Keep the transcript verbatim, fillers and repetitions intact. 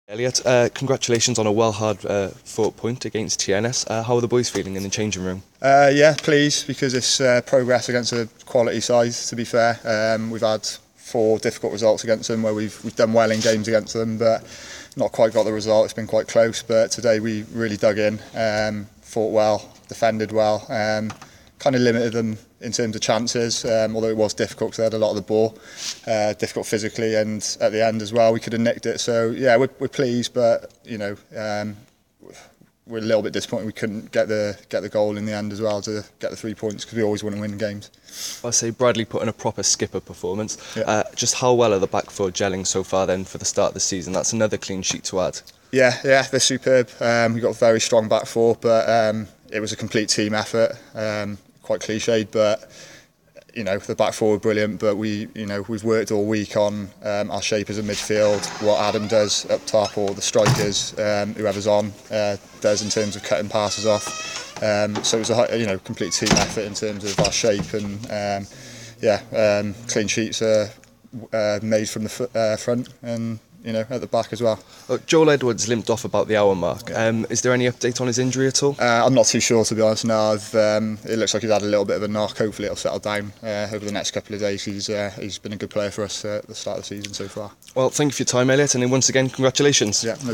Elliot, uh, congratulations on a well hard uh, fought point against T N S. Uh, how are the boys feeling in the changing room? Uh, yeah, pleased because it's uh, progress against a quality side. To be fair, um, we've had four difficult results against them where we've we've done well in games against them, but not quite got the result. It's been quite close, but today we really dug in, um, fought well, defended well, um, kind of limited them in terms of chances, um, although it was difficult because they had a lot of the ball, uh, difficult physically, and at the end as well we could have nicked it. So yeah, we're, we're pleased, but you know um, we're a little bit disappointed we couldn't get the get the goal in the end as well to get the three points because we always want to win games. I say Bradley put in a proper skipper performance. Yeah. Uh, just how well are the back four gelling so far then for the start of the season? That's another clean sheet to add. Yeah, yeah, they're superb. Um, we've got a very strong back four, but um, it was a complete team effort. Um, quite cliched, but you know the back four were brilliant. But we, you know, we've worked all week on um, our shape as a midfield, what Adam does up top, or the strikers, um, whoever's on, uh, does in terms of cutting passes off. Um, so it was a you know complete team effort in terms of our shape, and um, yeah, um, clean sheets are uh, made from the f- uh, front and you know at the back as well. Uh, Joel Edwards limped off about the hour mark. Um, is there any update on his injury at all? Uh, I'm not too sure, to be honest. No, I've, um, it looks like he's had a little bit of a knock. Hopefully, it'll settle down uh, over the next couple of days. He's uh, he's been a good player for us uh, at the start of the season so far. Well, thank you for your time, Elliot, and then once again, congratulations. Yeah. No